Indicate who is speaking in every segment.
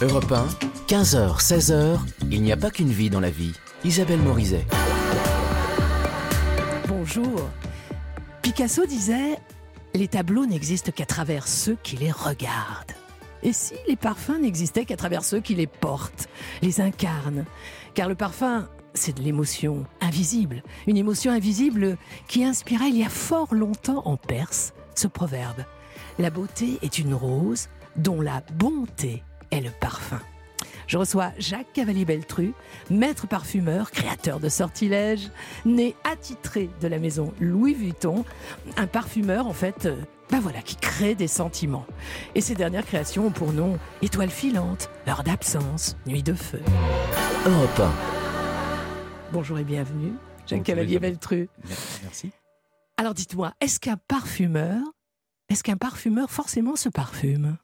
Speaker 1: Europe 1, 15h, 16h, il n'y a pas qu'une vie dans la vie. Isabelle Morizet.
Speaker 2: Bonjour. Picasso disait « Les tableaux n'existent qu'à travers ceux qui les regardent ». Et si les parfums n'existaient qu'à travers ceux qui les portent, les incarnent? Car le parfum, c'est de l'émotion invisible. Une émotion invisible qui inspira il y a fort longtemps en Perse ce proverbe. La beauté est une rose dont la bonté est le parfum. Je reçois Jacques Cavalier-Beltru, maître parfumeur, créateur de sortilèges, né attitré de la maison Louis Vuitton, un parfumeur en fait, qui crée des sentiments. Et ses dernières créations ont pour nom Étoile filante, Heure d'absence, Nuit de feu.
Speaker 1: Europe 1.
Speaker 2: Bonjour et bienvenue, Jacques Cavalier-Beltru.
Speaker 3: Merci.
Speaker 2: Alors dites-moi, est-ce qu'un parfumeur forcément se parfume?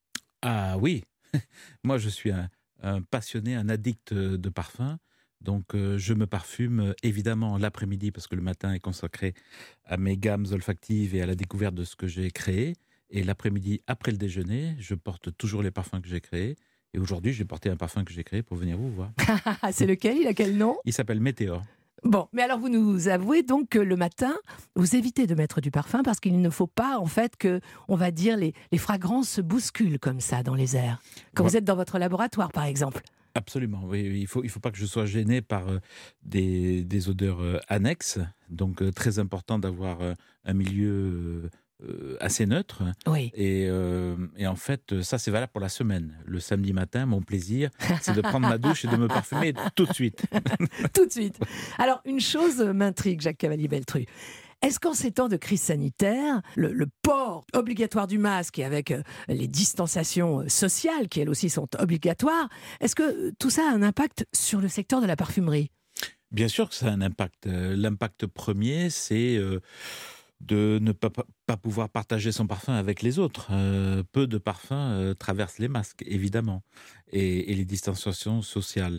Speaker 3: Ah oui, moi je suis un passionné, un addict de parfum. Donc je me parfume évidemment l'après-midi parce que le matin est consacré à mes gammes olfactives et à la découverte de ce que j'ai créé. Et l'après-midi, après le déjeuner, je porte toujours les parfums que j'ai créés. Et aujourd'hui, j'ai porté un parfum que j'ai créé pour venir vous voir.
Speaker 2: C'est lequel? Il a quel nom?
Speaker 3: Il s'appelle Météor.
Speaker 2: Bon, mais alors vous nous avouez donc que le matin, vous évitez de mettre du parfum parce qu'il ne faut pas en fait que, on va dire, les fragrances se bousculent comme ça dans les airs. Quand vous êtes dans votre laboratoire par exemple.
Speaker 3: Absolument, oui. Il faut pas que je sois gêné par des odeurs annexes. Donc très important d'avoir un milieu assez neutre.
Speaker 2: Oui.
Speaker 3: Et en fait, ça c'est valable pour la semaine. Le samedi matin, mon plaisir, c'est de prendre ma douche et de me parfumer tout de suite.
Speaker 2: Tout de suite. Alors, une chose m'intrigue, Jacques Cavalier-Beltru. Est-ce qu'en ces temps de crise sanitaire, le port obligatoire du masque et avec les distanciations sociales qui elles aussi sont obligatoires, est-ce que tout ça a un impact sur le secteur de la parfumerie?
Speaker 3: Bien sûr que ça a un impact. L'impact premier, c'est de ne pas pouvoir partager son parfum avec les autres. Peu de parfums traversent les masques, évidemment, et les distanciations sociales.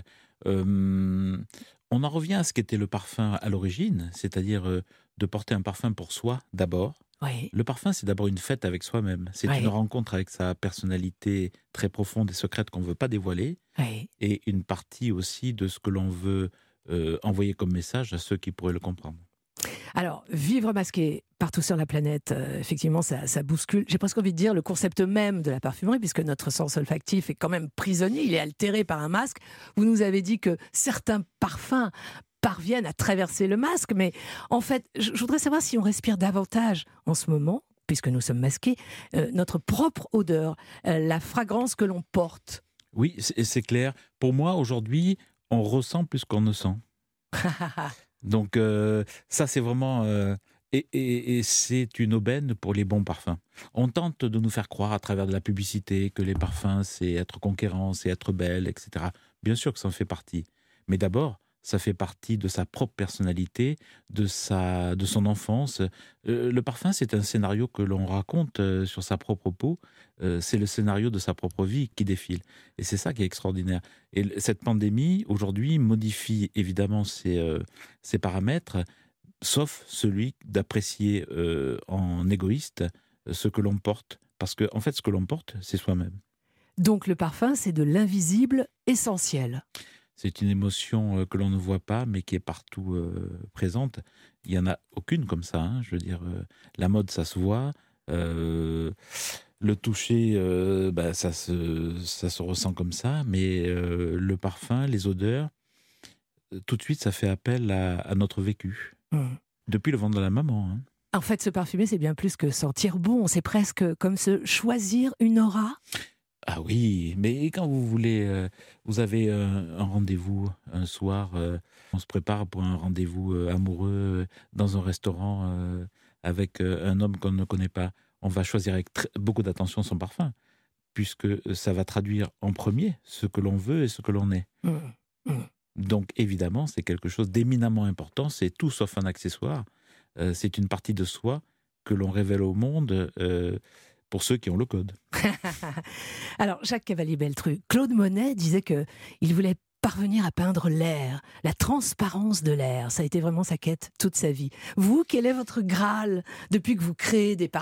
Speaker 3: On en revient à ce qu'était le parfum à l'origine, c'est-à-dire de porter un parfum pour soi d'abord.
Speaker 2: Oui.
Speaker 3: Le parfum, c'est d'abord une fête avec soi-même. C'est une rencontre avec sa personnalité très profonde et secrète qu'on ne veut pas dévoiler, et une partie aussi de ce que l'on veut envoyer comme message à ceux qui pourraient le comprendre.
Speaker 2: Alors, vivre masqué partout sur la planète, effectivement, ça bouscule, j'ai presque envie de dire, le concept même de la parfumerie, puisque notre sens olfactif est quand même prisonnier, il est altéré par un masque. Vous nous avez dit que certains parfums parviennent à traverser le masque, mais en fait, je voudrais savoir si on respire davantage en ce moment, puisque nous sommes masqués, notre propre odeur, la fragrance que l'on porte.
Speaker 3: Oui, c'est clair. Pour moi, aujourd'hui, on ressent plus qu'on ne sent. Donc ça c'est vraiment et c'est une aubaine pour les bons parfums. On tente de nous faire croire à travers de la publicité que les parfums c'est être conquérant, c'est être belle, etc. Bien sûr que ça en fait partie, mais d'abord ça fait partie de sa propre personnalité, de son enfance. Le parfum c'est un scénario que l'on raconte sur sa propre peau. C'est le scénario de sa propre vie qui défile. Et c'est ça qui est extraordinaire. Et cette pandémie, aujourd'hui, modifie évidemment ces paramètres, sauf celui d'apprécier en égoïste ce que l'on porte. Parce que, en fait, ce que l'on porte, c'est soi-même.
Speaker 2: Donc le parfum, c'est de l'invisible essentiel.
Speaker 3: C'est une émotion que l'on ne voit pas, mais qui est partout présente. Il n'y en a aucune comme ça. Je veux dire, la mode, ça se voit. Le toucher, ça se ressent comme ça, mais le parfum, les odeurs, tout de suite, ça fait appel à notre vécu. Depuis le ventre de la maman.
Speaker 2: En fait, se parfumer, c'est bien plus que sentir bon. C'est presque comme se choisir une aura.
Speaker 3: Ah oui, mais quand vous voulez, vous avez un rendez-vous un soir, on se prépare pour un rendez-vous amoureux dans un restaurant avec un homme qu'on ne connaît pas. On va choisir avec beaucoup d'attention son parfum, puisque ça va traduire en premier ce que l'on veut et ce que l'on est. Donc évidemment, c'est quelque chose d'éminemment important, c'est tout sauf un accessoire. C'est une partie de soi que l'on révèle au monde pour ceux qui ont le code.
Speaker 2: Alors, Jacques Cavalier-Beltru, Claude Monet disait qu'il voulait parvenir à peindre l'air, la transparence de l'air. Ça a été vraiment sa quête toute sa vie. Vous, quel est votre Graal depuis que vous créez des parfums ?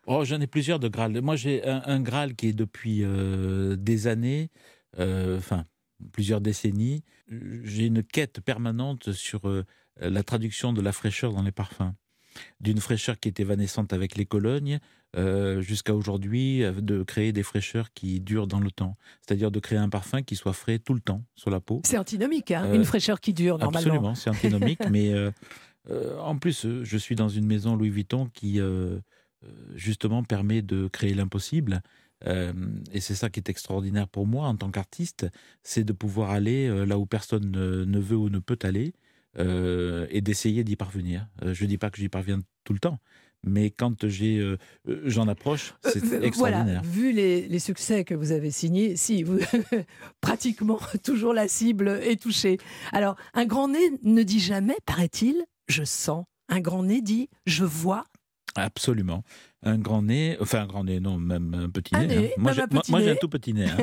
Speaker 3: Oh, j'en ai plusieurs de Graal. Moi, j'ai un Graal qui est depuis des années, plusieurs décennies. J'ai une quête permanente sur la traduction de la fraîcheur dans les parfums. D'une fraîcheur qui est évanescente avec les colognes, jusqu'à aujourd'hui, de créer des fraîcheurs qui durent dans le temps. C'est-à-dire de créer un parfum qui soit frais tout le temps sur la peau.
Speaker 2: C'est antinomique, une fraîcheur qui dure normalement.
Speaker 3: Absolument, c'est antinomique, mais en plus, je suis dans une maison Louis Vuitton qui, justement, permet de créer l'impossible. Et c'est ça qui est extraordinaire pour moi en tant qu'artiste, c'est de pouvoir aller là où personne ne veut ou ne peut aller, et d'essayer d'y parvenir. Je ne dis pas que j'y parviens tout le temps, mais quand j'en approche, c'est extraordinaire.
Speaker 2: Voilà, vu les succès que vous avez signés, si, vous, pratiquement toujours la cible est touchée. Alors, un grand nez ne dit jamais, paraît-il, je sens. Un grand nez dit, je vois.
Speaker 3: Absolument. Un grand nez, non, même un petit nez.
Speaker 2: Moi,
Speaker 3: j'ai un tout petit nez.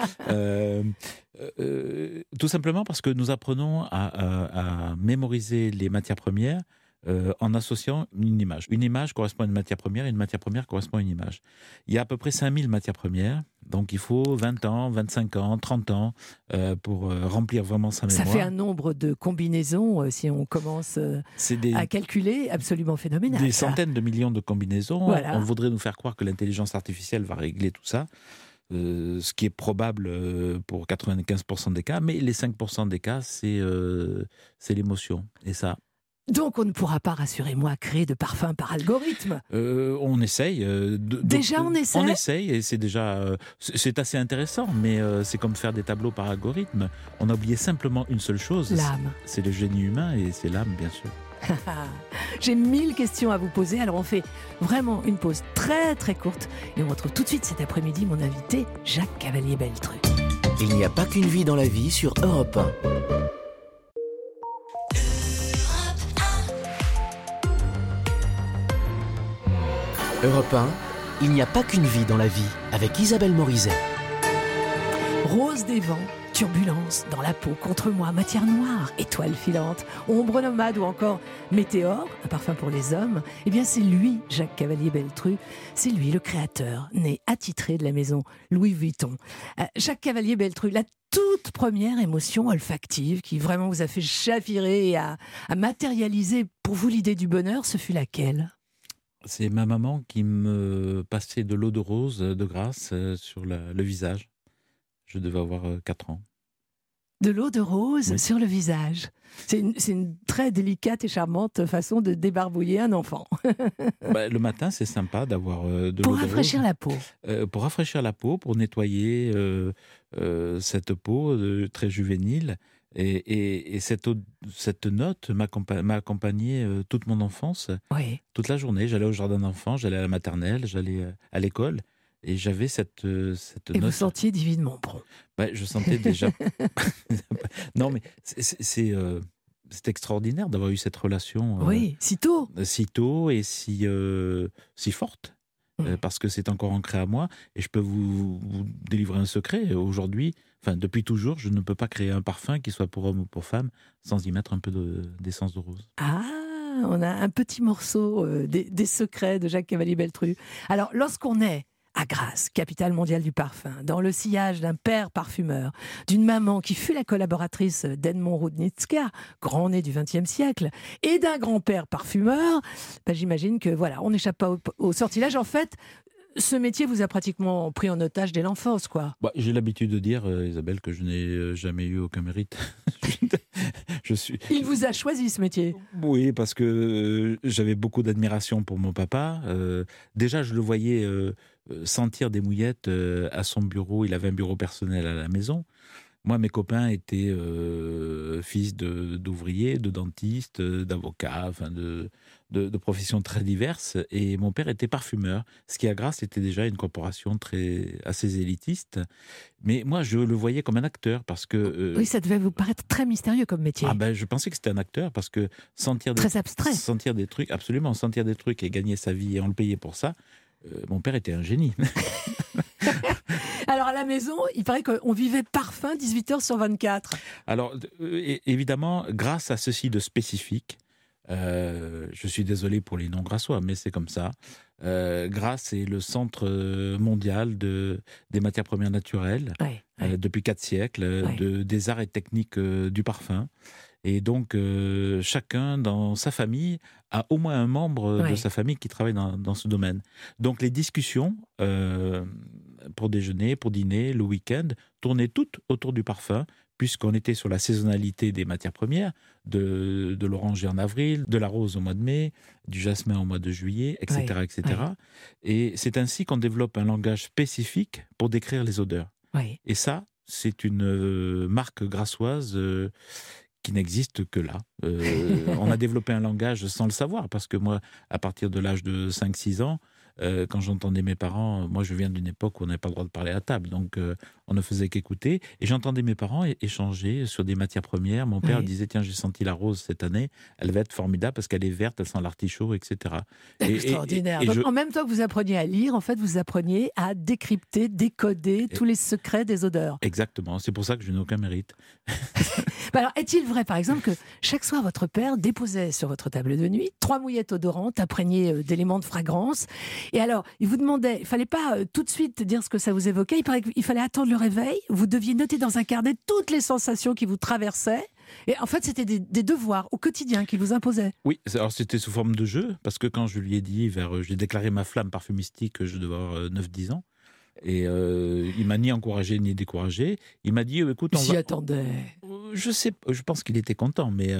Speaker 3: Tout simplement parce que nous apprenons à mémoriser les matières premières en associant une image. Une image correspond à une matière première et une matière première correspond à une image. Il y a à peu près 5000 matières premières, donc il faut 20 ans, 25 ans, 30 ans pour remplir vraiment sa mémoire.
Speaker 2: Ça fait un nombre de combinaisons, si on commence à calculer, absolument phénoménal.
Speaker 3: Des centaines de millions de combinaisons.
Speaker 2: Voilà.
Speaker 3: On voudrait nous faire croire que l'intelligence artificielle va régler tout ça. Ce qui est probable pour 95% des cas, mais les 5% des cas, c'est l'émotion. Et ça...
Speaker 2: Donc on ne pourra pas, rassurez-moi, créer de parfums par algorithme.
Speaker 3: On essaye.
Speaker 2: Déjà on essaye.
Speaker 3: On essaye et c'est déjà c'est assez intéressant, mais c'est comme faire des tableaux par algorithme. On a oublié simplement une seule chose.
Speaker 2: L'âme.
Speaker 3: C'est le génie humain et c'est l'âme, bien sûr.
Speaker 2: J'ai 1000 questions à vous poser, alors on fait vraiment une pause très très courte et on retrouve tout de suite cet après-midi mon invité Jacques Cavalier-Belletru.
Speaker 1: Il n'y a pas qu'une vie dans la vie sur Europe 1. Europe 1, il n'y a pas qu'une vie dans la vie, avec Isabelle Morizet.
Speaker 2: Rose des vents, turbulence dans la peau, contre moi, matière noire, étoile filante, ombre nomade ou encore météore, un parfum pour les hommes, eh bien c'est lui, Jacques Cavalier-Belletru, c'est lui le créateur, né attitré de la maison Louis Vuitton. Jacques Cavalier-Belletru, la toute première émotion olfactive qui vraiment vous a fait chavirer et à matérialiser pour vous l'idée du bonheur, ce fut laquelle ?
Speaker 3: C'est ma maman qui me passait de l'eau de rose de Grasse sur le visage. Je devais avoir 4 ans.
Speaker 2: De l'eau de rose
Speaker 3: Oui.
Speaker 2: sur le visage. C'est une très délicate et charmante façon de débarbouiller un enfant.
Speaker 3: Le matin, c'est sympa d'avoir de l'eau de rose.
Speaker 2: Pour rafraîchir la peau.
Speaker 3: Pour rafraîchir la peau, pour nettoyer cette peau très juvénile. Et cette note m'a accompagné toute mon enfance,
Speaker 2: Oui.
Speaker 3: toute la journée. J'allais au jardin d'enfants, j'allais à la maternelle, j'allais à l'école. Et j'avais cette note.
Speaker 2: Et vous sentiez divinement bon.
Speaker 3: Je sentais déjà... Non, mais c'est extraordinaire d'avoir eu cette relation
Speaker 2: Oui, si tôt.
Speaker 3: si tôt et si forte. Parce que c'est encore ancré à moi. Et je peux vous délivrer un secret. Aujourd'hui, depuis toujours, je ne peux pas créer un parfum qui soit pour homme ou pour femme sans y mettre un peu d'essence de rose.
Speaker 2: Ah, on a un petit morceau des secrets de Jacques Cavalier-Belletru. Alors, lorsqu'on est à Grasse, capitale mondiale du parfum, dans le sillage d'un père parfumeur, d'une maman qui fut la collaboratrice d'Edmond Rudnicka, grand né du XXe siècle, et d'un grand-père parfumeur, j'imagine que voilà, on n'échappe pas au sortilège. En fait, ce métier vous a pratiquement pris en otage dès l'enfance, quoi.
Speaker 3: J'ai l'habitude de dire, Isabelle, que je n'ai jamais eu aucun mérite.
Speaker 2: Il vous a choisi, ce métier.
Speaker 3: Oui, parce que j'avais beaucoup d'admiration pour mon papa. Déjà, je le voyais sentir des mouillettes à son bureau. Il avait un bureau personnel à la maison. Moi, mes copains étaient fils d'ouvriers, de dentistes, d'avocats, de professions très diverses. Et mon père était parfumeur, ce qui à Grasse était déjà une corporation assez élitiste. Mais moi, je le voyais comme un acteur parce que...
Speaker 2: Oui, ça devait vous paraître très mystérieux comme métier.
Speaker 3: Je pensais que c'était un acteur parce que
Speaker 2: très abstrait.
Speaker 3: Sentir des trucs, absolument, sentir des trucs et gagner sa vie et on le payait pour ça. Mon père était un génie.
Speaker 2: Alors à la maison, il paraît qu'on vivait parfum 18h sur 24.
Speaker 3: Alors évidemment, grâce à ceci de spécifique, Je suis désolé pour les non-grassois, mais c'est comme ça. Grasse est le centre mondial des matières premières naturelles, depuis 4 siècles, des arts et techniques du parfum. Et donc, chacun dans sa famille a au moins un membre de sa famille qui travaille dans ce domaine. Donc, les discussions pour déjeuner, pour dîner, le week-end, tournaient toutes autour du parfum, puisqu'on était sur la saisonnalité des matières premières, de l'oranger en avril, de la rose au mois de mai, du jasmin au mois de juillet, etc. etc. Et c'est ainsi qu'on développe un langage spécifique pour décrire les odeurs. Et ça, c'est une marque grassoise qui n'existe que là. On a développé un langage sans le savoir, parce que moi, à partir de l'âge de 5-6 ans, quand j'entendais mes parents, moi je viens d'une époque où on n'avait pas le droit de parler à table, donc on ne faisait qu'écouter, et j'entendais mes parents échanger sur des matières premières. Mon père disait, tiens, j'ai senti la rose cette année, elle va être formidable parce qu'elle est verte, elle sent l'artichaut, etc.
Speaker 2: Extraordinaire. Donc, en même temps que vous appreniez à lire, en fait, vous appreniez à décrypter, décoder tous les secrets des odeurs.
Speaker 3: Exactement, c'est pour ça que je n'ai aucun mérite.
Speaker 2: Alors, est-il vrai, par exemple, que chaque soir, votre père déposait sur votre table de nuit 3 mouillettes odorantes imprégnées d'éléments de fragrance? Et alors, il vous demandait, il ne fallait pas tout de suite dire ce que ça vous évoquait, il fallait attendre le réveil, vous deviez noter dans un carnet toutes les sensations qui vous traversaient. Et en fait, c'était des devoirs au quotidien qu'il vous imposait.
Speaker 3: Oui, alors c'était sous forme de jeu, parce que quand je lui ai dit, j'ai déclaré ma flamme parfumistique, je devais avoir 9-10 ans, et il m'a ni encouragé ni découragé. Il m'a dit, écoute,
Speaker 2: on s'y attendait.
Speaker 3: Je pense qu'il était content, mais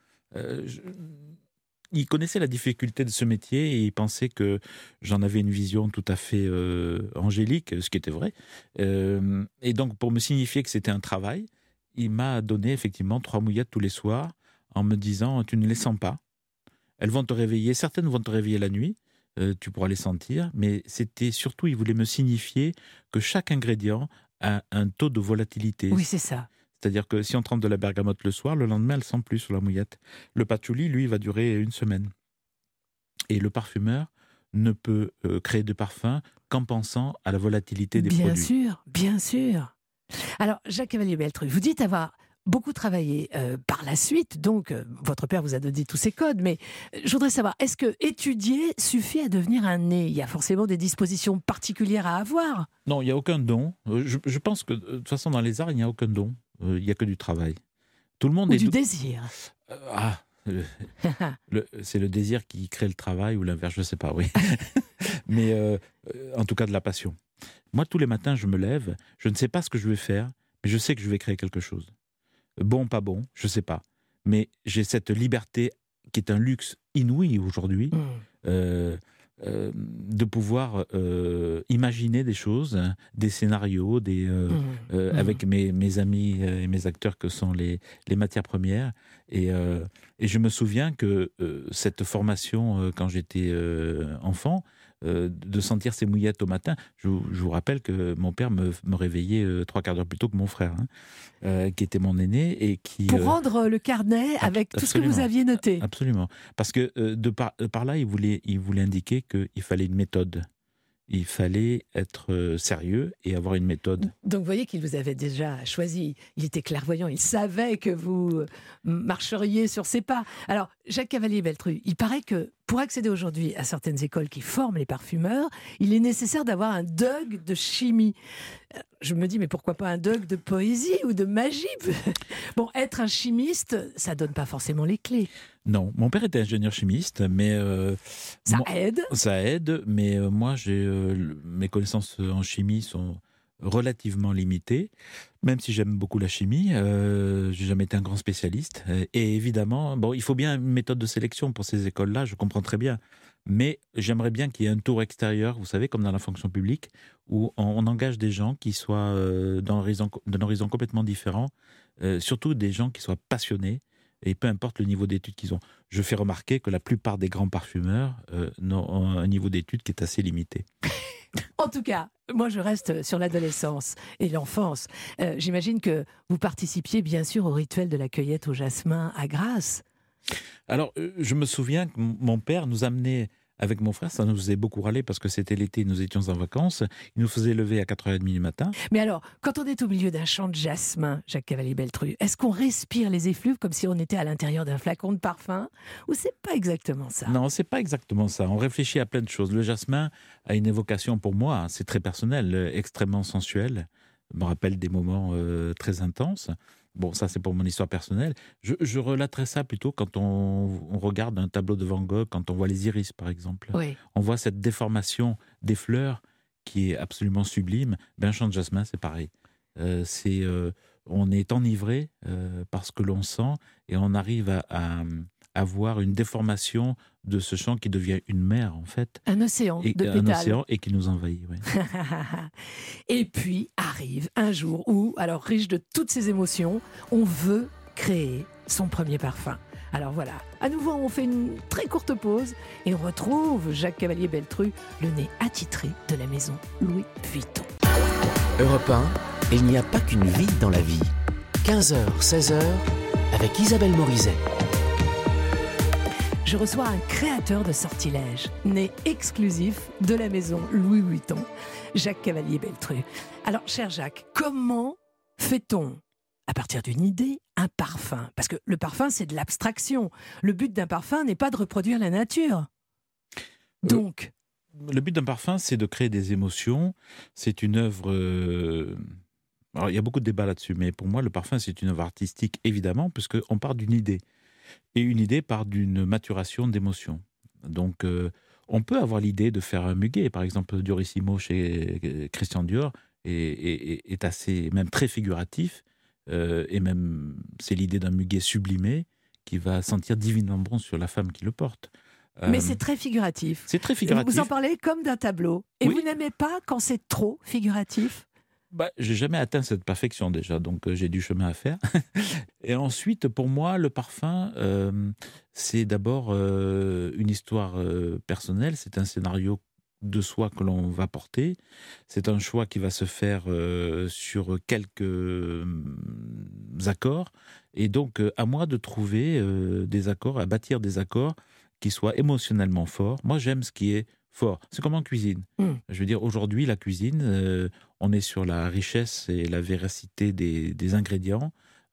Speaker 3: il connaissait la difficulté de ce métier et il pensait que j'en avais une vision tout à fait angélique, ce qui était vrai. Et donc, pour me signifier que c'était un travail, il m'a donné effectivement 3 mouillettes tous les soirs en me disant, tu ne les sens pas. Elles vont te réveiller, certaines vont te réveiller la nuit, tu pourras les sentir, mais c'était surtout, il voulait me signifier que chaque ingrédient a un taux de volatilité.
Speaker 2: Oui, c'est ça.
Speaker 3: C'est-à-dire que si on trempe de la bergamote le soir, le lendemain, elle ne sent plus sur la mouillette. Le patchouli, lui, va durer 1 semaine. Et le parfumeur ne peut créer de parfum qu'en pensant à la volatilité des produits.
Speaker 2: Bien sûr, bien sûr. Alors, Jacques Cavalier-Belletruc, vous dites avoir beaucoup travaillé par la suite, donc votre père vous a donné tous ces codes, mais je voudrais savoir, est-ce que étudier suffit à devenir un nez? Il y a forcément des dispositions particulières à avoir.
Speaker 3: Non, il n'y a aucun don. Je pense que de toute façon, dans les arts, il n'y a aucun don. Il n'y a que du travail. Tout le monde
Speaker 2: ou du désir.
Speaker 3: C'est le désir qui crée le travail ou l'inverse, je ne sais pas, oui. Mais en tout cas, de la passion. Moi, tous les matins, je me lève, je ne sais pas ce que je vais faire, mais je sais que je vais créer quelque chose. Bon, pas bon, je ne sais pas. Mais j'ai cette liberté qui est un luxe inouï aujourd'hui, de pouvoir imaginer des choses, des scénarios, avec mes amis et mes acteurs que sont les matières premières. Et je me souviens que cette formation, quand j'étais enfant, de sentir ces mouillettes au matin, je vous rappelle que mon père me réveillait 3 quarts d'heure plus tôt que mon frère, qui était mon aîné. Et qui,
Speaker 2: pour rendre le carnet avec tout ce que vous aviez noté.
Speaker 3: Absolument. Parce que par là, il voulait indiquer qu'il fallait une méthode. Il fallait être sérieux et avoir une méthode.
Speaker 2: Donc vous voyez qu'il vous avait déjà choisi. Il était clairvoyant, il savait que vous marcheriez sur ses pas. Alors, Jacques Cavalier-Belletruc, il paraît que pour accéder aujourd'hui à certaines écoles qui forment les parfumeurs, il est nécessaire d'avoir un DUG de chimie. Je me dis, mais pourquoi pas un DUG de poésie ou de magie? Bon, être un chimiste, ça donne pas forcément les clés.
Speaker 3: Non, mon père était ingénieur chimiste, mais...
Speaker 2: ça aide.
Speaker 3: Ça aide, mais moi, mes connaissances en chimie sont relativement limitées, même si j'aime beaucoup la chimie. J'ai jamais été un grand spécialiste. Et évidemment, il faut bien une méthode de sélection pour ces écoles-là, je comprends très bien. Mais j'aimerais bien qu'il y ait un tour extérieur, vous savez, comme dans la fonction publique, où on engage des gens qui soient d'un horizon complètement différent, surtout des gens qui soient passionnés, et peu importe le niveau d'études qu'ils ont. Je fais remarquer que la plupart des grands parfumeurs ont un niveau d'études qui est assez limité.
Speaker 2: En tout cas, moi je reste sur l'adolescence et l'enfance. J'imagine que vous participiez bien sûr au rituel de la cueillette au jasmin à Grasse.
Speaker 3: Alors, je me souviens que mon père nous amenait avec mon frère, ça nous faisait beaucoup râler parce que c'était l'été, nous étions en vacances. Il nous faisait lever à 4h30 du matin.
Speaker 2: Mais alors, quand on est au milieu d'un champ de jasmin, Jacques Cavalier-Beltru, est-ce qu'on respire les effluves comme si on était à l'intérieur d'un flacon de parfum? Ou c'est pas exactement ça?
Speaker 3: Non, c'est pas exactement ça. On réfléchit à plein de choses. Le jasmin a une évocation pour moi, c'est très personnel, extrêmement sensuel. Je me rappelle des moments très intenses. Bon, ça c'est pour mon histoire personnelle. Je relaterais ça plutôt quand on regarde un tableau de Van Gogh, quand on voit les iris par exemple.
Speaker 2: Oui.
Speaker 3: On voit cette déformation des fleurs qui est absolument sublime. Un champ de jasmin, c'est pareil. On est enivré par ce que l'on sent et on arrive à voir une déformation de ce champ qui devient une mer en fait.
Speaker 2: Un océan de pétales.
Speaker 3: Un océan et qui nous envahit, oui.
Speaker 2: Et puis arrive un jour où, alors riche de toutes ces émotions, on veut créer son premier parfum. Alors voilà, à nouveau on fait une très courte pause et on retrouve Jacques Cavalier-Beltru, le nez attitré de la maison Louis Vuitton.
Speaker 1: Europe 1, il n'y a pas qu'une vie dans la vie. 15h, 16h, avec Isabelle Morizet.
Speaker 2: Je reçois un créateur de sortilèges, né exclusif de la maison Louis Vuitton, Jacques Cavalier-Beltru. Alors, cher Jacques, comment fait-on, à partir d'une idée, un parfum? Parce que le parfum, c'est de l'abstraction. Le but d'un parfum n'est pas de reproduire la nature. Donc...
Speaker 3: Le but d'un parfum, c'est de créer des émotions. C'est une œuvre... Alors, il y a beaucoup de débats là-dessus, mais pour moi, le parfum, c'est une œuvre artistique, évidemment, puisqu'on part d'une idée. Et une idée part d'une maturation d'émotions. Donc, on peut avoir l'idée de faire un muguet. Par exemple, Diorissimo chez Christian Dior est assez, même très figuratif. Et même, c'est l'idée d'un muguet sublimé qui va sentir divinement bon sur la femme qui le porte.
Speaker 2: Mais c'est très figuratif.
Speaker 3: C'est très figuratif.
Speaker 2: Vous en parlez comme d'un tableau. Et
Speaker 3: oui.
Speaker 2: Vous n'aimez pas quand c'est trop figuratif?
Speaker 3: J'ai jamais atteint cette perfection déjà, donc j'ai du chemin à faire. Et ensuite, pour moi, le parfum, c'est d'abord une histoire personnelle, c'est un scénario de soi que l'on va porter, c'est un choix qui va se faire sur quelques accords, et donc à moi de trouver des accords, à bâtir des accords qui soient émotionnellement forts. Moi, j'aime ce qui est fort. C'est comme en cuisine. Je veux dire, aujourd'hui, la cuisine, on est sur la richesse et la véracité des ingrédients,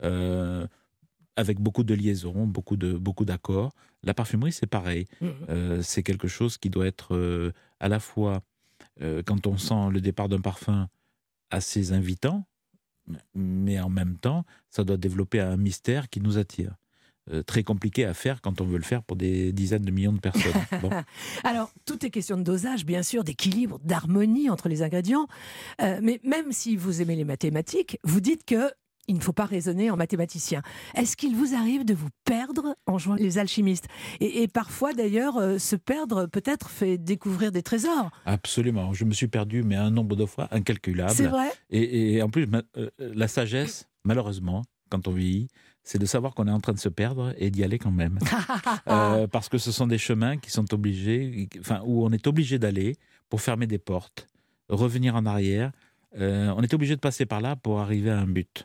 Speaker 3: avec beaucoup de liaisons, beaucoup d'accords. La parfumerie, c'est pareil. C'est quelque chose qui doit être à la fois, quand on sent le départ d'un parfum, assez invitant, mais en même temps, ça doit développer un mystère qui nous attire. Très compliqué à faire quand on veut le faire pour des dizaines de millions de personnes. Bon.
Speaker 2: Alors, tout est question de dosage, bien sûr, d'équilibre, d'harmonie entre les ingrédients. Mais même si vous aimez les mathématiques, vous dites qu'il ne faut pas raisonner en mathématicien. Est-ce qu'il vous arrive de vous perdre en jouant les alchimistes? Et parfois, d'ailleurs, se perdre peut-être fait découvrir des trésors.
Speaker 3: Absolument. Je me suis perdu, mais un nombre de fois incalculable.
Speaker 2: C'est vrai.
Speaker 3: Et en plus, la sagesse, malheureusement, quand on vieillit, c'est de savoir qu'on est en train de se perdre et d'y aller quand même. Parce que ce sont des chemins qui sont obligés, où on est obligé d'aller pour fermer des portes, revenir en arrière. On est obligé de passer par là pour arriver à un but.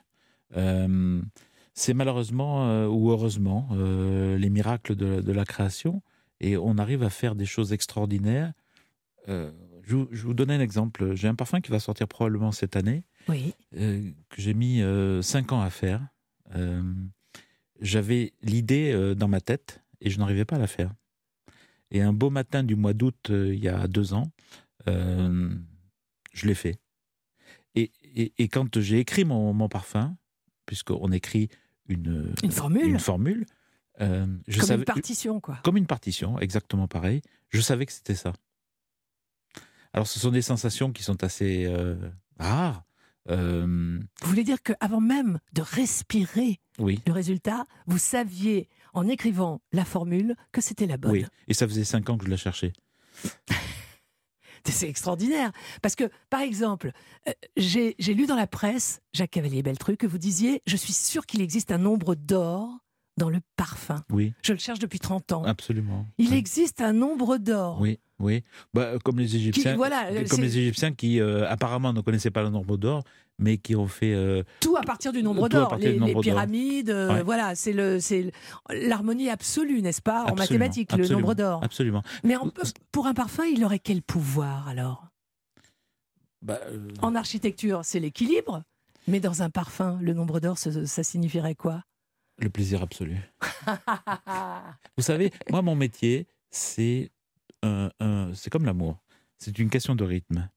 Speaker 3: C'est malheureusement ou heureusement les miracles de la création, et on arrive à faire des choses extraordinaires. Je vous donne un exemple. J'ai un parfum qui va sortir probablement cette année,
Speaker 2: oui.
Speaker 3: Que j'ai mis 5 ans à faire. J'avais l'idée dans ma tête et je n'arrivais pas à la faire. Et un beau matin du mois d'août, il y a 2 ans, je l'ai fait. Et quand j'ai écrit mon parfum, puisqu'on écrit une formule,
Speaker 2: une partition, quoi.
Speaker 3: Comme une partition, exactement pareil. Je savais que c'était ça. Alors, ce sont des sensations qui sont assez rares.
Speaker 2: Vous voulez dire qu'avant même de respirer le résultat, vous saviez, en écrivant la formule, que c'était la bonne.
Speaker 3: Oui, et ça faisait 5 ans que je la cherchais.
Speaker 2: C'est extraordinaire. Parce que, par exemple, j'ai lu dans la presse, Jacques Cavalier-Beltru, que vous disiez « Je suis sûr qu'il existe un nombre d'or dans le parfum. »
Speaker 3: Oui.
Speaker 2: Je le cherche depuis 30 ans.
Speaker 3: Absolument.
Speaker 2: Il existe un nombre d'or.
Speaker 3: Oui. Comme les Égyptiens, les Égyptiens qui apparemment ne connaissaient pas le nombre d'or, mais qui ont fait...
Speaker 2: tout à partir du nombre
Speaker 3: tout à
Speaker 2: d'or,
Speaker 3: partir du nombre
Speaker 2: les
Speaker 3: d'or.
Speaker 2: pyramides,
Speaker 3: Ouais.
Speaker 2: voilà, c'est l'harmonie absolue, n'est-ce pas, en
Speaker 3: Absolument,
Speaker 2: mathématiques, le
Speaker 3: absolument,
Speaker 2: nombre d'or.
Speaker 3: Absolument.
Speaker 2: Mais pour un parfum, il aurait quel pouvoir alors?
Speaker 3: Bah,
Speaker 2: En architecture, c'est l'équilibre, mais dans un parfum, le nombre d'or, ça signifierait quoi?
Speaker 3: le plaisir absolu. Vous savez, moi, mon métier, c'est c'est comme l'amour. C'est une question de rythme.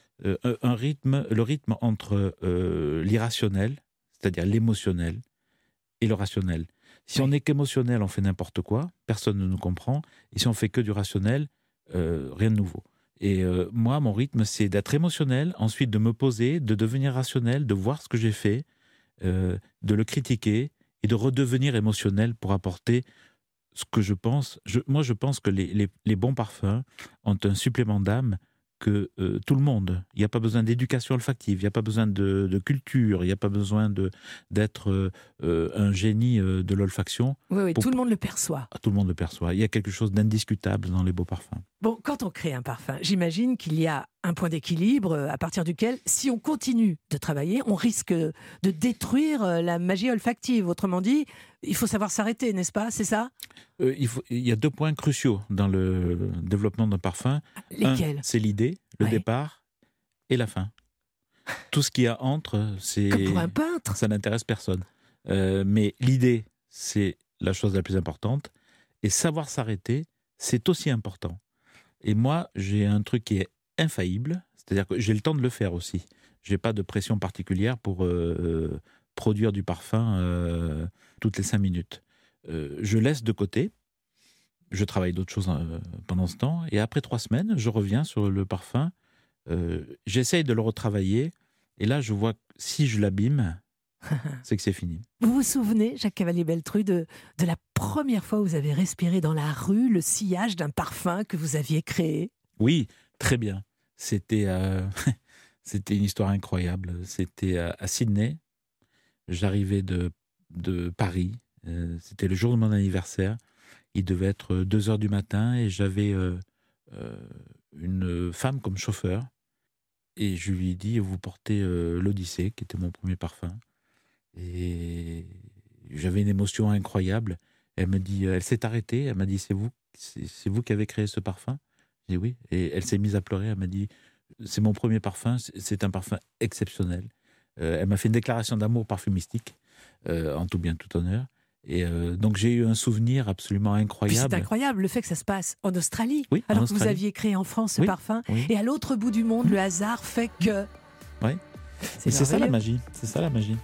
Speaker 3: Le rythme entre l'irrationnel, c'est-à-dire l'émotionnel, et le rationnel. Si on n'est qu'émotionnel, on fait n'importe quoi, personne ne nous comprend. Et si on fait que du rationnel, rien de nouveau. Et moi, mon rythme, c'est d'être émotionnel, ensuite de me poser, de devenir rationnel, de voir ce que j'ai fait, de le critiquer et de redevenir émotionnel pour apporter ce que je pense. Moi, je pense que les bons parfums ont un supplément d'âme que tout le monde. Il n'y a pas besoin d'éducation olfactive, il n'y a pas besoin de culture, il n'y a pas besoin d'être un génie de l'olfaction.
Speaker 2: Oui, tout le monde le perçoit.
Speaker 3: Tout le monde le perçoit. Il y a quelque chose d'indiscutable dans les beaux parfums.
Speaker 2: Bon, quand on crée un parfum, j'imagine qu'il y a un point d'équilibre à partir duquel, si on continue de travailler, on risque de détruire la magie olfactive. Autrement dit, il faut savoir s'arrêter, n'est-ce pas? C'est ça?
Speaker 3: Il y a 2 points cruciaux dans le développement d'un parfum.
Speaker 2: Lesquels?
Speaker 3: C'est l'idée, le
Speaker 2: Ouais.
Speaker 3: départ et la fin. Tout ce qu'il y a entre, c'est...
Speaker 2: Comme pour un peintre.
Speaker 3: Ça n'intéresse personne. Mais l'idée, c'est la chose la plus importante. Et savoir s'arrêter, c'est aussi important. Et moi, j'ai un truc qui est infaillible, c'est-à-dire que j'ai le temps de le faire aussi. Je n'ai pas de pression particulière pour produire du parfum toutes les 5 minutes. Je laisse de côté, je travaille d'autres choses pendant ce temps, et après 3 semaines, je reviens sur le parfum, j'essaye de le retravailler, et là, je vois que si je l'abîme, c'est que c'est fini.
Speaker 2: Vous vous souvenez, Jacques Cavalier-Belletru, de la première fois où vous avez respiré dans la rue le sillage d'un parfum que vous aviez créé?
Speaker 3: Oui, très bien. C'était c'était une histoire incroyable. C'était à Sydney. J'arrivais de Paris. C'était le jour de mon anniversaire. Il devait être 2 heures du matin et j'avais une femme comme chauffeur. Et je lui ai dit, vous portez l'Odyssée, qui était mon premier parfum. Et j'avais une émotion incroyable. Elle me dit, elle s'est arrêtée. Elle m'a dit, c'est vous qui avez créé ce parfum? J'ai dit oui. Et elle s'est mise à pleurer. Elle m'a dit, c'est mon premier parfum. C'est un parfum exceptionnel. Elle m'a fait une déclaration d'amour parfumistique, en tout bien, tout honneur. Et donc j'ai eu un souvenir absolument
Speaker 2: Puis
Speaker 3: incroyable.
Speaker 2: c'est incroyable le fait que ça se passe en Australie,
Speaker 3: Oui, en
Speaker 2: alors que vous
Speaker 3: Australie.
Speaker 2: aviez créé en France ce
Speaker 3: Oui,
Speaker 2: parfum,
Speaker 3: oui.
Speaker 2: et à l'autre bout du monde, le hasard fait que...
Speaker 3: Oui. Mais c'est ça la
Speaker 2: merveilleux.
Speaker 3: magie. C'est ça la magie.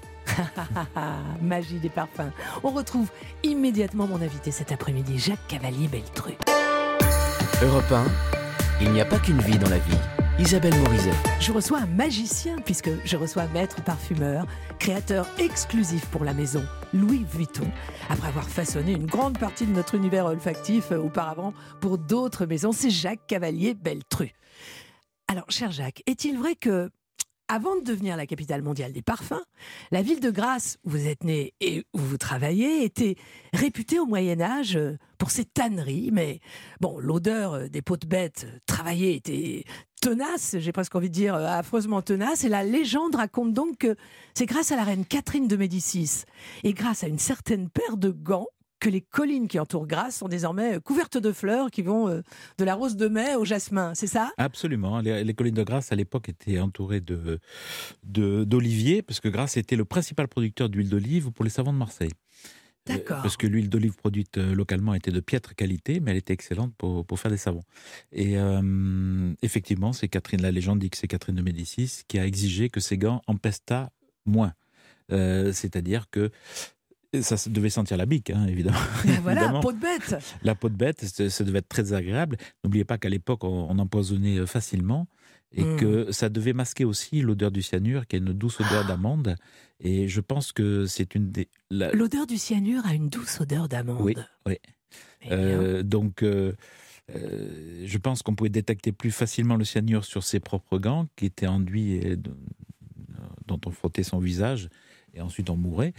Speaker 2: Magie des parfums. On retrouve immédiatement mon invité cet après-midi, Jacques Cavalier-Belletru.
Speaker 1: Europe 1, il n'y a pas qu'une vie dans la vie. Isabelle Morizet.
Speaker 2: Je reçois un magicien, puisque je reçois un maître parfumeur, créateur exclusif pour la maison, Louis Vuitton, après avoir façonné une grande partie de notre univers olfactif auparavant pour d'autres maisons. C'est Jacques Cavalier-Belletru. Alors, cher Jacques, est-il vrai que, avant de devenir la capitale mondiale des parfums, la ville de Grasse, où vous êtes né et où vous travaillez, était réputée au Moyen-Âge pour ses tanneries, mais bon, l'odeur des peaux de bêtes travaillées était tenace, j'ai presque envie de dire affreusement tenace, et la légende raconte donc que c'est grâce à la reine Catherine de Médicis et grâce à une certaine paire de gants que les collines qui entourent Grasse sont désormais couvertes de fleurs qui vont de la rose de mai au jasmin, c'est ça?
Speaker 3: Absolument. Les collines de Grasse, à l'époque, étaient entourées d'oliviers, parce que Grasse était le principal producteur d'huile d'olive pour les savons de Marseille.
Speaker 2: D'accord.
Speaker 3: Parce que l'huile d'olive produite localement était de piètre qualité, mais elle était excellente pour faire des savons. Et effectivement, c'est Catherine, la légende dit que c'est Catherine de Médicis qui a exigé que ces gants empestaient moins. C'est-à-dire que ça devait sentir la bique, hein, évidemment.
Speaker 2: Voilà,
Speaker 3: Évidemment.
Speaker 2: peau de bête.
Speaker 3: La peau de bête, ça devait être très agréable. N'oubliez pas qu'à l'époque, on empoisonnait facilement et que ça devait masquer aussi l'odeur du cyanure, qui a une douce odeur d'amande. Et je pense que c'est une des...
Speaker 2: L'odeur du cyanure a une douce odeur d'amande.
Speaker 3: Oui, oui.
Speaker 2: Eh bien.
Speaker 3: Donc, je pense qu'on pouvait détecter plus facilement le cyanure sur ses propres gants, qui étaient enduits et dont on frottait son visage. Et ensuite on mourait,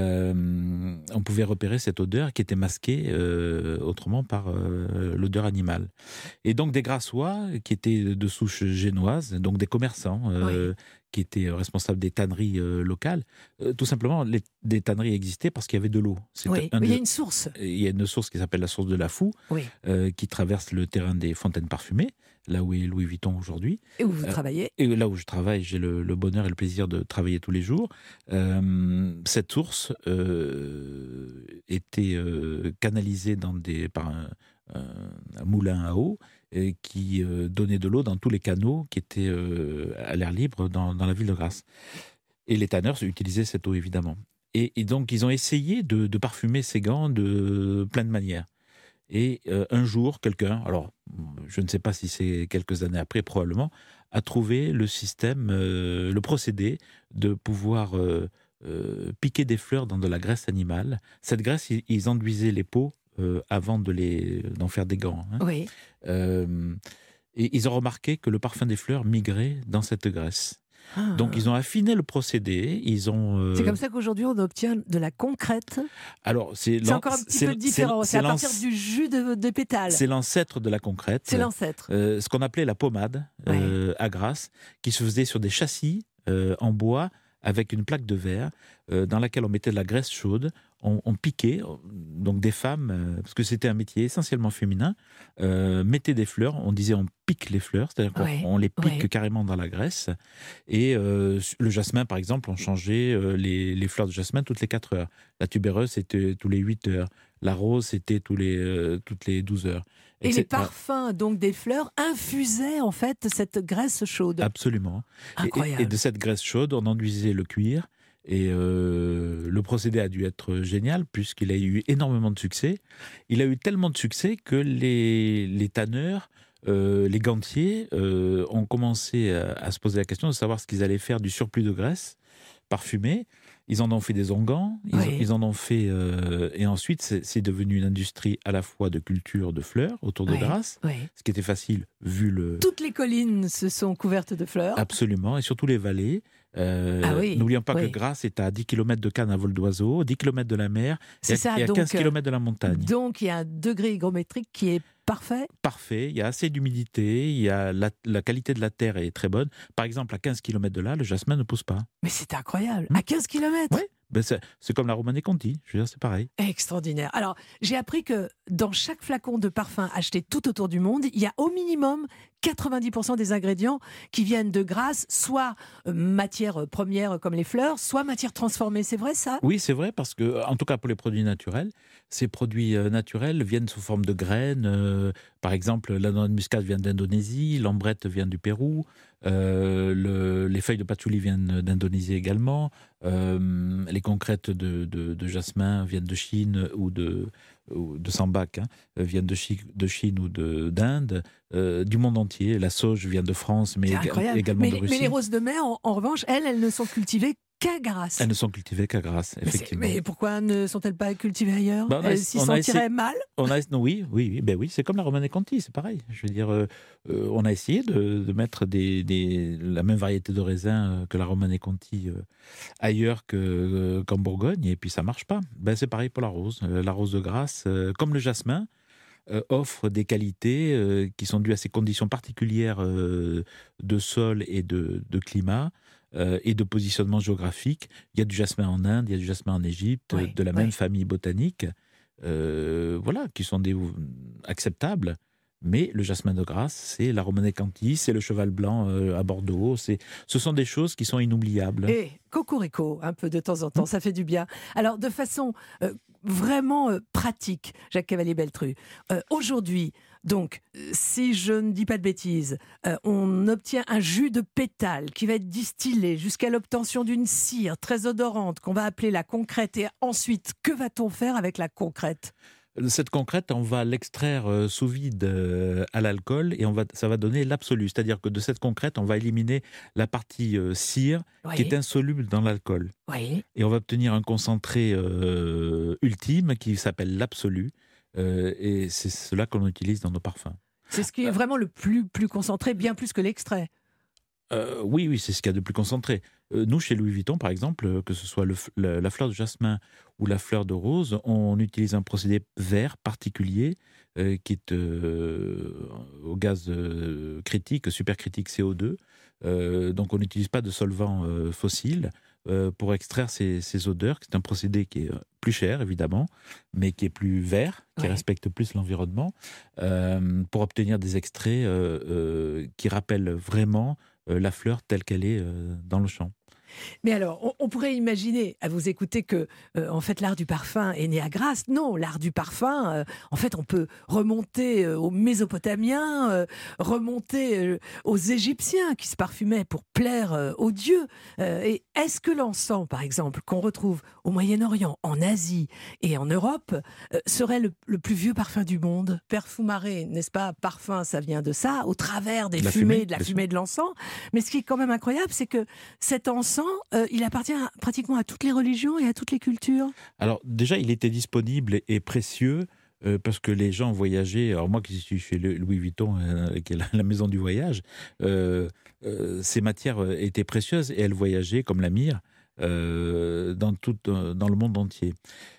Speaker 3: on pouvait repérer cette odeur qui était masquée autrement par l'odeur animale. Et donc des Grassois qui étaient de souche génoise, donc des commerçants qui était responsable des tanneries locales. Tout simplement, des tanneries existaient parce qu'il y avait de l'eau.
Speaker 2: Oui, mais il y a une source.
Speaker 3: Il y a une source qui s'appelle la source de la Fou,
Speaker 2: Oui.
Speaker 3: qui traverse le terrain des fontaines parfumées, là où est Louis Vuitton aujourd'hui.
Speaker 2: Et où vous travaillez.
Speaker 3: Et là où je travaille, j'ai le bonheur et le plaisir de travailler tous les jours. Cette source était canalisée par un moulin à eau qui donnait de l'eau dans tous les canaux qui étaient à l'air libre dans la ville de Grasse. Et les tanneurs utilisaient cette eau, évidemment. Et donc, ils ont essayé de parfumer ces gants de plein de manières. Et un jour, quelqu'un, alors je ne sais pas si c'est quelques années après, probablement, a trouvé le système, le procédé de pouvoir piquer des fleurs dans de la graisse animale. Cette graisse, ils enduisaient les peaux avant d'en faire des gants. Hein.
Speaker 2: Oui.
Speaker 3: Et ils ont remarqué que le parfum des fleurs migrait dans cette graisse.
Speaker 2: Ah.
Speaker 3: Donc ils ont affiné le procédé.
Speaker 2: C'est comme ça qu'aujourd'hui on obtient de la concrète.
Speaker 3: Alors c'est
Speaker 2: encore un petit peu différent. C'est à partir du jus de pétales.
Speaker 3: C'est l'ancêtre de la concrète.
Speaker 2: C'est l'ancêtre.
Speaker 3: Ce qu'on appelait la pommade à Grasse, qui se faisait sur des châssis en bois avec une plaque de verre dans laquelle on mettait de la graisse chaude. On piquait, donc des femmes, parce que c'était un métier essentiellement féminin, mettaient des fleurs, on disait on pique les fleurs, c'est-à-dire qu'on les pique carrément dans la graisse. Et le jasmin, par exemple, on changeait les fleurs de jasmin toutes les 4 heures. La tubéreuse, c'était tous les 8 heures. La rose, c'était toutes les 12 heures.
Speaker 2: Et les parfums donc des fleurs infusaient en fait cette graisse chaude.
Speaker 3: Absolument.
Speaker 2: Incroyable.
Speaker 3: Et de cette graisse chaude, on enduisait le cuir. Et le procédé a dû être génial puisqu'il a eu énormément de succès. Il a eu tellement de succès que les tanneurs, les gantiers ont commencé à se poser la question de savoir ce qu'ils allaient faire du surplus de graisse parfumée. Ils en ont fait des onguents, ils en ont fait... et ensuite, c'est devenu une industrie à la fois de culture de fleurs autour de Grasse, ce qui était facile vu le...
Speaker 2: Toutes les collines se sont couvertes de fleurs.
Speaker 3: Absolument, et surtout les vallées. N'oublions pas que Grasse est à 10 km de Cannes à vol d'oiseau, 10 km de la mer et à 15 km de la montagne.
Speaker 2: Donc il y a un degré hygrométrique qui est parfait.
Speaker 3: Parfait, il y a assez d'humidité, il y a la qualité de la terre est très bonne. Par exemple, à 15 km de là, le jasmin ne pousse pas.
Speaker 2: Mais c'est incroyable, à 15 km.
Speaker 3: Oui, ben c'est comme la Romanée Conti, je veux dire, c'est pareil.
Speaker 2: Extraordinaire. Alors, j'ai appris que dans chaque flacon de parfum acheté tout autour du monde, il y a au minimum 90% des ingrédients qui viennent de Grasse, soit matière première comme les fleurs, soit matière transformée. C'est vrai ça ?
Speaker 3: Oui, c'est vrai, parce que, en tout cas pour les produits naturels, ces produits naturels viennent sous forme de graines. Par exemple, la noix de muscade vient d'Indonésie, l'ambrette vient du Pérou, les feuilles de patchouli viennent d'Indonésie également, les concrètes de jasmin viennent de Chine ou de sambac, viennent de Chine ou d'Inde, du monde entier. La sauge vient de France, mais également de Russie.
Speaker 2: Mais les roses de mer, en revanche, elles ne sont cultivées qu'à Grasse.
Speaker 3: Elles ne sont cultivées qu'à Grasse, effectivement.
Speaker 2: Mais pourquoi ne sont-elles pas cultivées ailleurs ? Elles s'y sentiraient mal ?
Speaker 3: Oui, c'est comme la Romanée Conti, c'est pareil. Je veux dire, on a essayé de mettre la même variété de raisins que la Romanée Conti ailleurs qu'en Bourgogne, et puis ça marche pas. C'est pareil pour la rose. La rose de Grasse, comme le jasmin, offre des qualités qui sont dues à ces conditions particulières de sol et de climat. Et de positionnement géographique. Il y a du jasmin en Inde, il y a du jasmin en Égypte, de la même famille botanique, qui sont acceptables. Mais le jasmin de Grasse, c'est la Romanée Conti, c'est le cheval blanc à Bordeaux. Ce sont des choses qui sont inoubliables.
Speaker 2: Et cocorico, un peu de temps en temps, ça fait du bien. Alors, de façon vraiment pratique, Jacques Cavalier-Beltru, aujourd'hui, donc, si je ne dis pas de bêtises, on obtient un jus de pétale qui va être distillé jusqu'à l'obtention d'une cire très odorante qu'on va appeler la concrète. Et ensuite, que va-t-on faire avec la concrète ?
Speaker 3: Cette concrète, on va l'extraire sous vide à l'alcool et ça va donner l'absolu. C'est-à-dire que de cette concrète, on va éliminer la partie cire qui est insoluble dans l'alcool. Et on va obtenir un concentré ultime qui s'appelle l'absolu. Et c'est cela qu'on utilise dans nos parfums.
Speaker 2: C'est ce qui est vraiment le plus concentré, bien plus que l'extrait.
Speaker 3: Oui, c'est ce qu'il y a de plus concentré. Nous, chez Louis Vuitton, par exemple, que ce soit la fleur de jasmin ou la fleur de rose, on utilise un procédé vert particulier qui est au gaz critique, supercritique CO2, Donc on n'utilise pas de solvant fossile pour extraire ces odeurs. C'est un procédé qui est plus cher, évidemment, mais qui est plus vert, qui respecte plus l'environnement, pour obtenir des extraits qui rappellent vraiment la fleur telle qu'elle est dans le champ.
Speaker 2: Mais alors, on pourrait imaginer, à vous écouter, que en fait l'art du parfum est né à Grasse. Non, l'art du parfum, en fait, on peut remonter aux Mésopotamiens, remonter aux Égyptiens qui se parfumaient pour plaire aux dieux. Et est-ce que l'encens, par exemple, qu'on retrouve au Moyen-Orient, en Asie et en Europe, serait le plus vieux parfum du monde? Perfumare, n'est-ce pas? Parfum, ça vient de ça, au travers des fumées, de la fumée de l'encens. Mais ce qui est quand même incroyable, c'est que cet encens, il appartient pratiquement à toutes les religions et à toutes les cultures.
Speaker 3: Alors déjà, il était disponible et précieux parce que les gens voyageaient. Alors moi qui suis chez Louis Vuitton, qui est la maison du voyage, ces matières étaient précieuses et elles voyageaient comme la myrrhe dans le monde entier.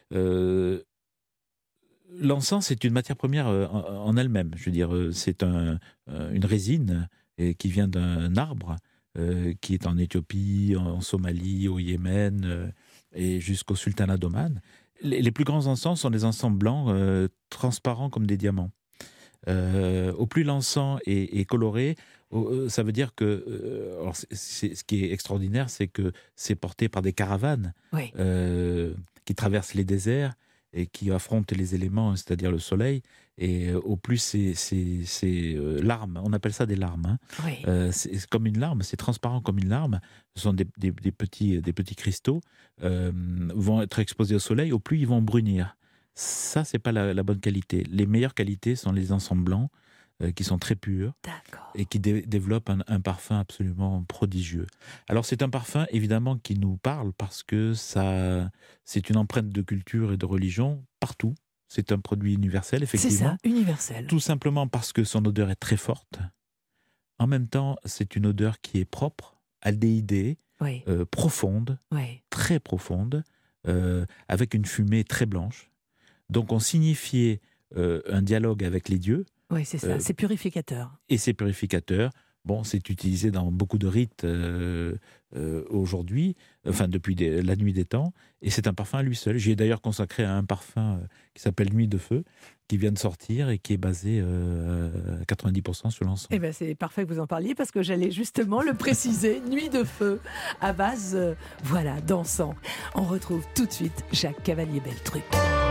Speaker 3: L'encens, c'est une matière première en elle-même. Je veux dire, c'est une résine qui vient d'un arbre qui est en Éthiopie, en Somalie, au Yémen et jusqu'au sultanat d'Oman. Les plus grands encens sont des encens blancs, transparents comme des diamants. Au plus l'encens est coloré, ça veut dire que... alors ce qui est extraordinaire, c'est que c'est porté par des caravanes qui traversent les déserts et qui affrontent les éléments, c'est-à-dire le soleil. Et au plus, c'est larmes. On appelle ça des larmes. C'est comme une larme, c'est transparent comme une larme. Ce sont des petits cristaux vont être exposés au soleil. Au plus, ils vont brunir. Ça, c'est pas la bonne qualité. Les meilleures qualités sont les encens blancs, qui sont très purs et qui développent un parfum absolument prodigieux. Alors c'est un parfum évidemment qui nous parle parce que c'est une empreinte de culture et de religion partout. C'est un produit universel, effectivement.
Speaker 2: C'est ça, universel.
Speaker 3: Tout simplement parce que son odeur est très forte. En même temps, c'est une odeur qui est propre, aldéhydée, profonde, très profonde, avec une fumée très blanche. Donc on signifiait un dialogue avec les dieux.
Speaker 2: Oui, c'est ça, c'est purificateur.
Speaker 3: Et c'est purificateur. Bon, c'est utilisé dans beaucoup de rites aujourd'hui, enfin depuis la nuit des temps, et c'est un parfum à lui seul. J'y ai d'ailleurs consacré un parfum qui s'appelle Nuit de Feu, qui vient de sortir et qui est basé à 90% sur l'encens.
Speaker 2: Eh ben, c'est parfait que vous en parliez parce que j'allais justement le préciser, Nuit de Feu, à base d'encens. On retrouve tout de suite Jacques Cavalier-Belletruc.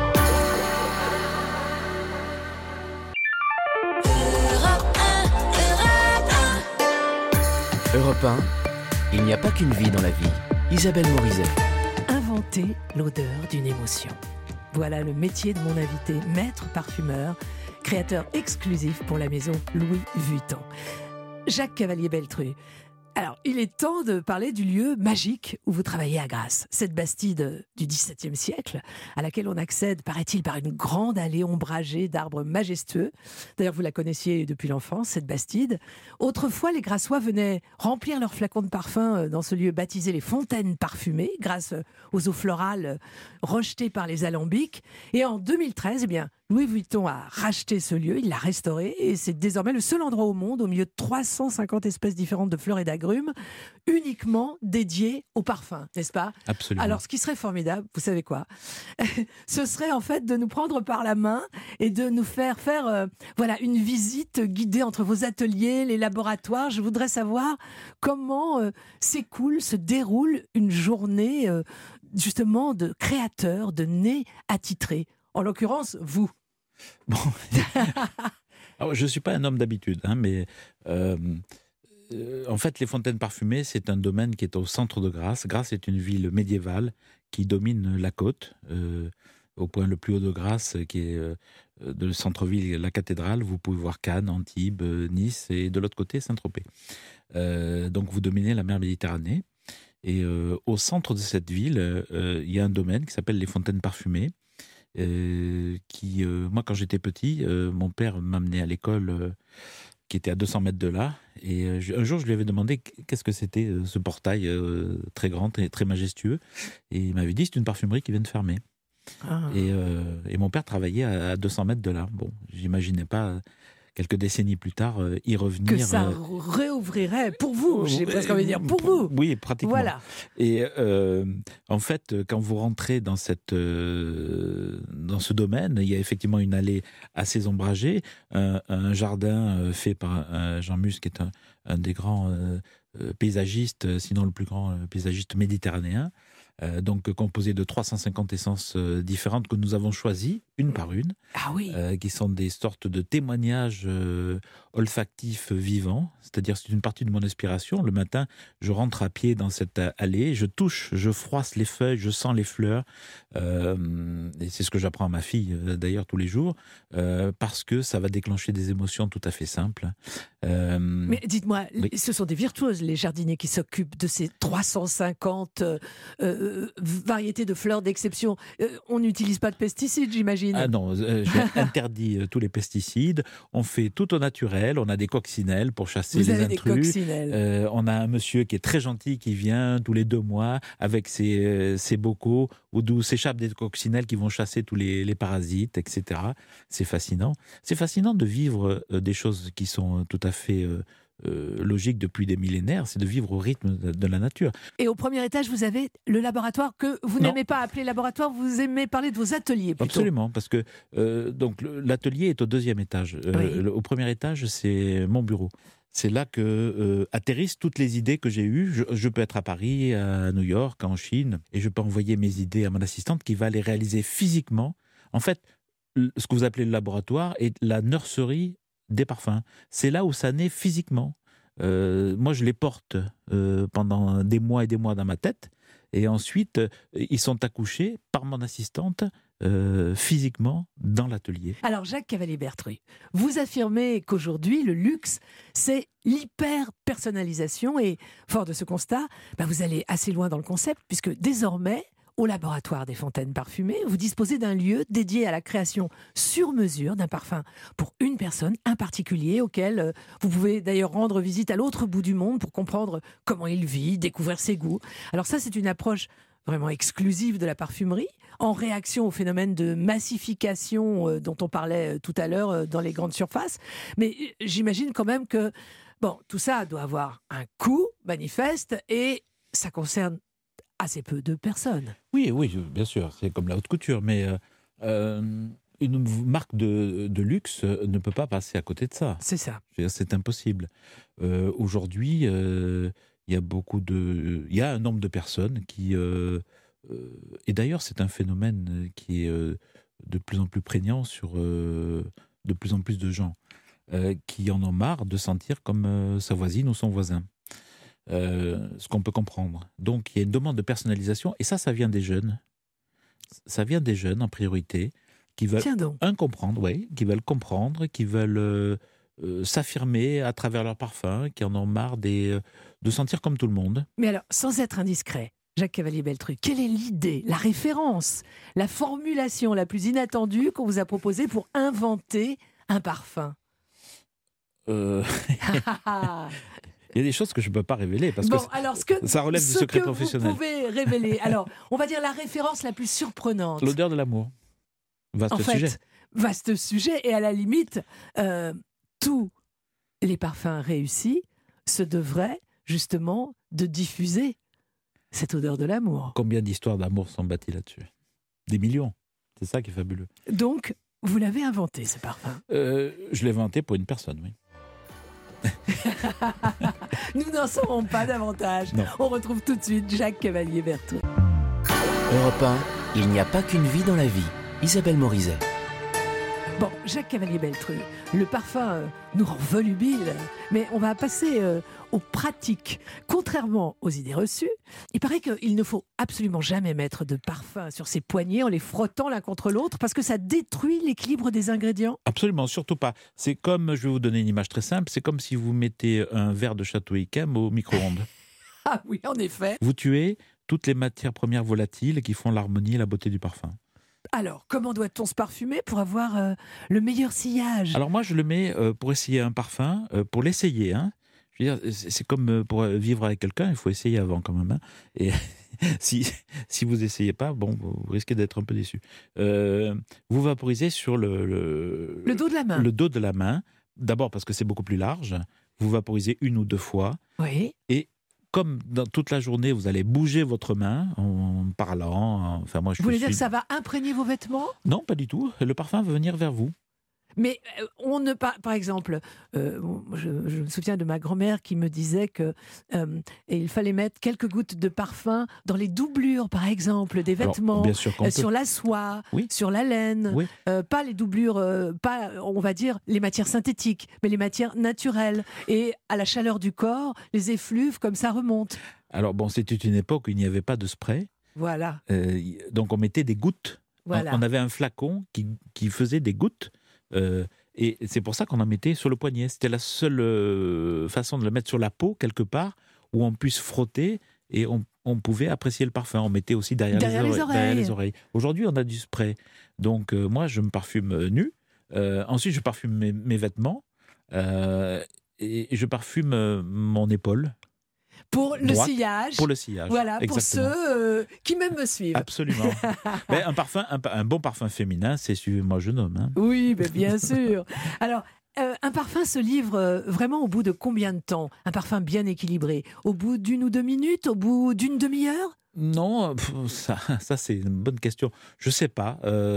Speaker 1: Europe 1, il n'y a pas qu'une vie dans la vie. Isabelle Morizet.
Speaker 2: Inventer l'odeur d'une émotion. Voilà le métier de mon invité, maître parfumeur, créateur exclusif pour la maison Louis Vuitton. Jacques Cavalier-Belletruc. Alors, il est temps de parler du lieu magique où vous travaillez à Grasse. Cette bastide du XVIIe siècle, à laquelle on accède, paraît-il, par une grande allée ombragée d'arbres majestueux. D'ailleurs, vous la connaissiez depuis l'enfance, cette bastide. Autrefois, les Grassois venaient remplir leurs flacons de parfum dans ce lieu baptisé les Fontaines Parfumées, grâce aux eaux florales rejetées par les alambics. Et en 2013, Louis Vuitton a racheté ce lieu, il l'a restauré et c'est désormais le seul endroit au monde, au milieu de 350 espèces différentes de fleurs et d'agrumes, uniquement dédié au parfum, n'est-ce pas?
Speaker 3: Absolument.
Speaker 2: Alors, ce qui serait formidable, vous savez quoi? Ce serait en fait de nous prendre par la main et de nous faire une visite guidée entre vos ateliers, les laboratoires. Je voudrais savoir comment se déroule une journée justement de créateur, de nez attitré. En l'occurrence, vous.
Speaker 3: Bon. Alors, je ne suis pas un homme d'habitude, mais en fait, les fontaines parfumées, c'est un domaine qui est au centre de Grasse. Grasse est une ville médiévale qui domine la côte, au point le plus haut de Grasse, qui est de centre-ville, la cathédrale. Vous pouvez voir Cannes, Antibes, Nice, et de l'autre côté, Saint-Tropez. Donc, vous dominez la mer Méditerranée. Et au centre de cette ville, il y a un domaine qui s'appelle les fontaines parfumées. Moi, quand j'étais petit, mon père m'amenait à l'école qui était à 200 mètres de là. Et un jour, je lui avais demandé qu'est-ce que c'était ce portail très grand, très majestueux. Et il m'avait dit, c'est une parfumerie qui vient de fermer. Et mon père travaillait à 200 mètres de là. Bon, j'imaginais pas quelques décennies plus tard, y revenir.
Speaker 2: Que ça réouvrirait pour vous, j'ai presque envie de dire, pour vous.
Speaker 3: Oui, pratiquement.
Speaker 2: Voilà.
Speaker 3: Et en fait, quand vous rentrez dans ce domaine, il y a effectivement une allée assez ombragée, un jardin fait par Jean Mus, qui est un des grands paysagistes, sinon le plus grand paysagiste méditerranéen, donc composé de 350 essences différentes que nous avons choisies, une par une,
Speaker 2: Ah oui.
Speaker 3: qui sont des sortes de témoignages olfactifs vivants, c'est-à-dire c'est une partie de mon inspiration. Le matin, je rentre à pied dans cette allée, je touche, je froisse les feuilles, je sens les fleurs, et c'est ce que j'apprends à ma fille d'ailleurs tous les jours, parce que ça va déclencher des émotions tout à fait simples.
Speaker 2: Mais dites-moi,
Speaker 3: oui.
Speaker 2: ce sont des virtuoses, les jardiniers qui s'occupent de ces 350 variétés de fleurs d'exception. On n'utilise pas de pesticides, j'imagine.
Speaker 3: Ah non, j'ai interdit tous les pesticides. On fait tout au naturel. On a des coccinelles pour chasser
Speaker 2: Vous
Speaker 3: les
Speaker 2: avez
Speaker 3: intrus.
Speaker 2: des coccinelles.
Speaker 3: On a un monsieur qui est très gentil qui vient tous les 2 mois avec ses bocaux d'où s'échappent des coccinelles qui vont chasser tous les parasites, etc. C'est fascinant. C'est fascinant de vivre des choses qui sont tout à fait logiques depuis des millénaires. C'est de vivre au rythme de la nature.
Speaker 2: Et au premier étage, vous avez le laboratoire que vous
Speaker 3: Non.
Speaker 2: n'aimez pas appeler laboratoire, vous aimez parler de vos ateliers plutôt.
Speaker 3: Absolument, parce que donc l'atelier est au 2e étage.
Speaker 2: Oui.
Speaker 3: Au premier étage, c'est mon bureau. C'est là que atterrissent toutes les idées que j'ai eues. Je peux être à Paris, à New York, en Chine, et je peux envoyer mes idées à mon assistante qui va les réaliser physiquement. En fait, ce que vous appelez le laboratoire est la nurserie des parfums. C'est là où ça naît physiquement. Moi, je les porte pendant des mois et des mois dans ma tête. Et ensuite, ils sont accouchés par mon assistante physiquement dans l'atelier.
Speaker 2: Alors, Jacques Cavalier-Bertru, vous affirmez qu'aujourd'hui, le luxe, c'est l'hyper-personnalisation. Et fort de ce constat, vous allez assez loin dans le concept, puisque désormais, au laboratoire des Fontaines Parfumées, vous disposez d'un lieu dédié à la création sur mesure d'un parfum pour une personne, un particulier, auquel vous pouvez d'ailleurs rendre visite à l'autre bout du monde pour comprendre comment il vit, découvrir ses goûts. Alors ça, c'est une approche vraiment exclusive de la parfumerie, en réaction au phénomène de massification dont on parlait tout à l'heure dans les grandes surfaces. Mais j'imagine quand même que tout ça doit avoir un coût manifeste et ça concerne assez peu de personnes.
Speaker 3: Oui, bien sûr, c'est comme la haute couture, mais une marque de luxe ne peut pas passer à côté de ça.
Speaker 2: C'est ça.
Speaker 3: Je veux dire, c'est impossible. Aujourd'hui, il y a un nombre de personnes qui... et d'ailleurs, c'est un phénomène qui est de plus en plus prégnant sur de plus en plus de gens qui en ont marre de sentir comme sa voisine ou son voisin. Ce qu'on peut comprendre. Donc, il y a une demande de personnalisation, et ça vient des jeunes. Ça vient des jeunes, en priorité, qui veulent qui veulent comprendre, qui veulent s'affirmer à travers leurs parfums, qui en ont marre de sentir comme tout le monde.
Speaker 2: Mais alors, sans être indiscret, Jacques Cavalier-Bertru, quelle est l'idée, la référence, la formulation la plus inattendue qu'on vous a proposée pour inventer un parfum?
Speaker 3: Il y a des choses que je ne peux pas révéler parce que ça relève du secret professionnel.
Speaker 2: Vous pouvez révéler. Alors, on va dire la référence la plus surprenante.
Speaker 3: L'odeur de l'amour.
Speaker 2: Vaste sujet. Et à la limite, tous les parfums réussis se devraient justement de diffuser cette odeur de l'amour.
Speaker 3: Combien d'histoires d'amour sont bâties là-dessus? Des millions. C'est ça qui est fabuleux.
Speaker 2: Donc, vous l'avez inventé, ce parfum?
Speaker 3: Je l'ai inventé pour une personne, oui.
Speaker 2: Nous n'en saurons pas davantage.
Speaker 3: Non.
Speaker 2: On retrouve tout de suite Jacques Cavalier-Bertru.
Speaker 1: Europe 1, il n'y a pas qu'une vie dans la vie. Isabelle Morizet.
Speaker 2: Bon, Jacques Cavalier-Bertru, le parfum nous rend volubiles, mais on va passer aux pratiques. Contrairement aux idées reçues, il paraît qu'il ne faut absolument jamais mettre de parfum sur ses poignets en les frottant l'un contre l'autre parce que ça détruit l'équilibre des ingrédients.
Speaker 3: Absolument, surtout pas. C'est comme, je vais vous donner une image très simple, c'est comme si vous mettez un verre de Château Yquem au micro-ondes.
Speaker 2: Ah oui, en effet.
Speaker 3: Vous tuez toutes les matières premières volatiles qui font l'harmonie et la beauté du parfum.
Speaker 2: Alors, comment doit-on se parfumer pour avoir le meilleur sillage?
Speaker 3: Alors moi, je le mets pour essayer un parfum, pour l'essayer. Hein. Je veux dire, c'est comme pour vivre avec quelqu'un, il faut essayer avant quand même. Hein. Et si vous essayez pas, vous risquez d'être un peu déçu. Vous vaporisez sur le
Speaker 2: dos de la main.
Speaker 3: Le dos de la main, D'abord parce que c'est beaucoup plus large. Vous vaporisez 1 ou 2 fois.
Speaker 2: Oui.
Speaker 3: Et comme dans toute la journée, vous allez bouger votre main en parlant. Enfin, moi,
Speaker 2: Vous voulez dire que ça va imprégner vos vêtements ?
Speaker 3: Non, pas du tout. Le parfum va venir vers vous.
Speaker 2: Mais on ne par exemple, je me souviens de ma grand-mère qui me disait que il fallait mettre quelques gouttes de parfum dans les doublures, par exemple, des vêtements,
Speaker 3: Alors, bien sûr
Speaker 2: sur la soie,
Speaker 3: Oui.
Speaker 2: sur la laine,
Speaker 3: Oui.
Speaker 2: pas les doublures, pas, on va dire, les matières synthétiques, mais les matières naturelles. Et à la chaleur du corps, les effluves, comme ça, remontent.
Speaker 3: Alors bon, c'était une époque où il n'y avait pas de spray.
Speaker 2: Voilà.
Speaker 3: Donc on mettait des gouttes.
Speaker 2: Voilà.
Speaker 3: On avait un flacon qui faisait des gouttes. Et c'est pour ça qu'on en mettait sur le poignet. C'était la seule façon de le mettre sur la peau, quelque part, où on puisse frotter et on pouvait apprécier le parfum. On mettait aussi derrière les oreilles. Aujourd'hui, on a du spray. Donc moi, je me parfume nu. Ensuite, je parfume mes vêtements. Et je parfume mon épaule.
Speaker 2: Pour le sillage.
Speaker 3: Pour le sillage.
Speaker 2: Voilà,
Speaker 3: exactement.
Speaker 2: pour ceux qui même me suivent.
Speaker 3: Absolument. Mais un bon parfum féminin, c'est suivez-moi jeune homme. Hein.
Speaker 2: Oui, mais bien sûr. Alors, un parfum se livre vraiment au bout de combien de temps ? Un parfum bien équilibré ? Au bout d'1 ou 2 minutes ? Au bout d'une demi-heure ?
Speaker 3: Non, ça c'est une bonne question. Je sais pas.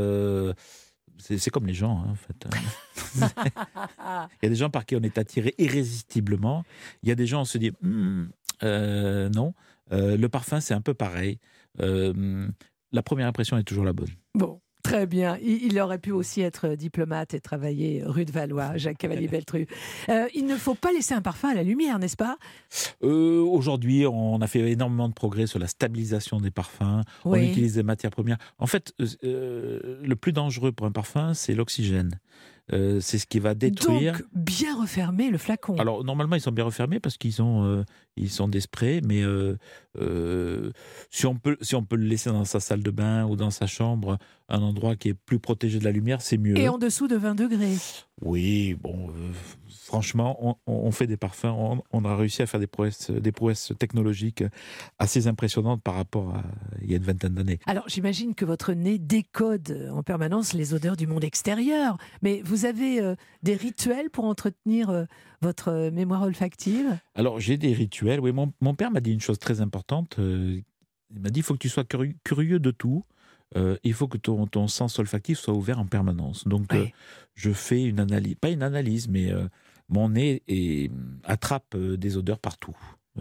Speaker 3: C'est comme les gens, hein, en fait. Il y a des gens par qui on est attiré irrésistiblement. Il y a des gens, on se dit, non. Le parfum, c'est un peu pareil. La première impression est toujours la bonne.
Speaker 2: Bon, très bien. Il aurait pu aussi être diplomate et travailler rue de Valois, Jacques Cavalier-Beltru. Il ne faut pas laisser un parfum à la lumière, n'est-ce pas ?
Speaker 3: Aujourd'hui, on a fait énormément de progrès sur la stabilisation des parfums.
Speaker 2: Oui.
Speaker 3: On utilise des matières premières. En fait, le plus dangereux pour un parfum, c'est l'oxygène. C'est ce qui va détruire.
Speaker 2: Donc, bien refermer le flacon.
Speaker 3: Alors, normalement, ils sont bien refermés parce qu'ils sont des sprays, mais si on peut le laisser dans sa salle de bain ou dans sa chambre, un endroit qui est plus protégé de la lumière, c'est mieux.
Speaker 2: Et en dessous de 20 degrés.
Speaker 3: Oui, bon, franchement, on fait des parfums, on a réussi à faire des prouesses technologiques assez impressionnantes par rapport à il y a une vingtaine d'années.
Speaker 2: Alors, j'imagine que votre nez décode en permanence les odeurs du monde extérieur, mais vous avez des rituels pour entretenir votre mémoire olfactive ?
Speaker 3: Alors, j'ai des rituels, oui. Mon père m'a dit une chose très importante. Il m'a dit, il faut que tu sois curieux de tout. Il faut que ton sens olfactif soit ouvert en permanence. Donc,
Speaker 2: Oui.
Speaker 3: je fais une analyse, pas une analyse, mais mon nez attrape des odeurs partout.